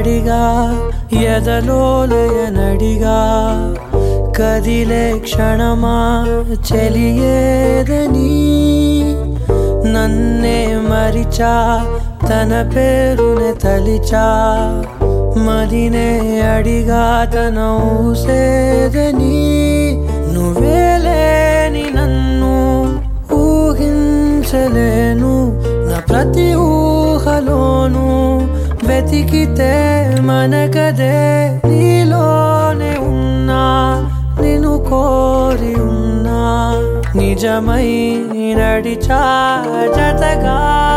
నడిగా ఎదలోలయనడిగా కదిలే క్షణమా చెలియేదని నన్నే మరిచా తన పేరునే తలిచా మదినే అడిగా తన ఊసేదని నువ్వేలేని నన్ను ఊహించలేను నా ప్రతి ఊహలోను వెతికితే మనకదే నీలోనే ఉన్నా నిన్ను కోరి ఉన్నా నిజమై నడిచా జతగా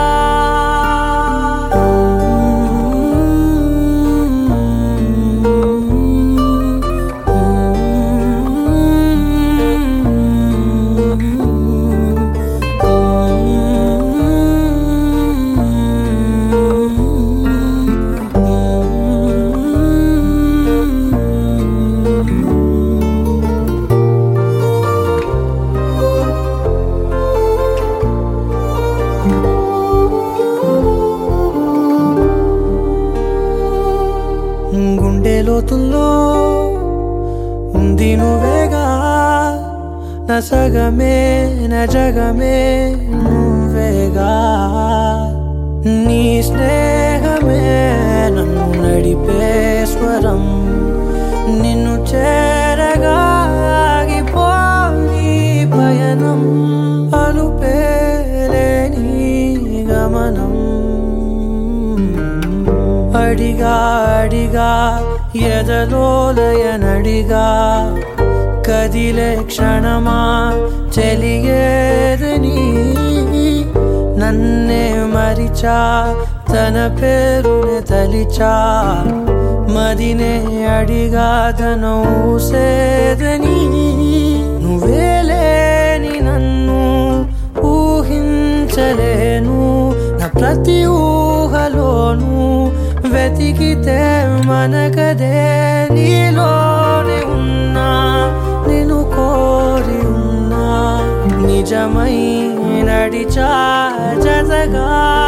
గుండె లోతుల్లో ఉంది నువ్వేగా నా సగమే నా జగమే నువ్వేగా నీ స్నేహమే నన్ను నడిపే స్వరం నిన్ను చేరగా ఆగిపోని పయనం అలుపేలేని గమనం అడిగా అడిగా ఎదలోలయనడిగా కదిలే క్షణమా చెలియేదని నన్నే మరిచా తన పేరునే తలిచా మదినే అడిగా తన ఊసేదని నువ్వేలేని నన్ను ఊహించలేను నా ప్రతి ఊహలోను వెతికితే మనకదే నీలోనే ఉన్నా నిన్ను కోరి ఉన్నా నిజమై నడిచా జతగా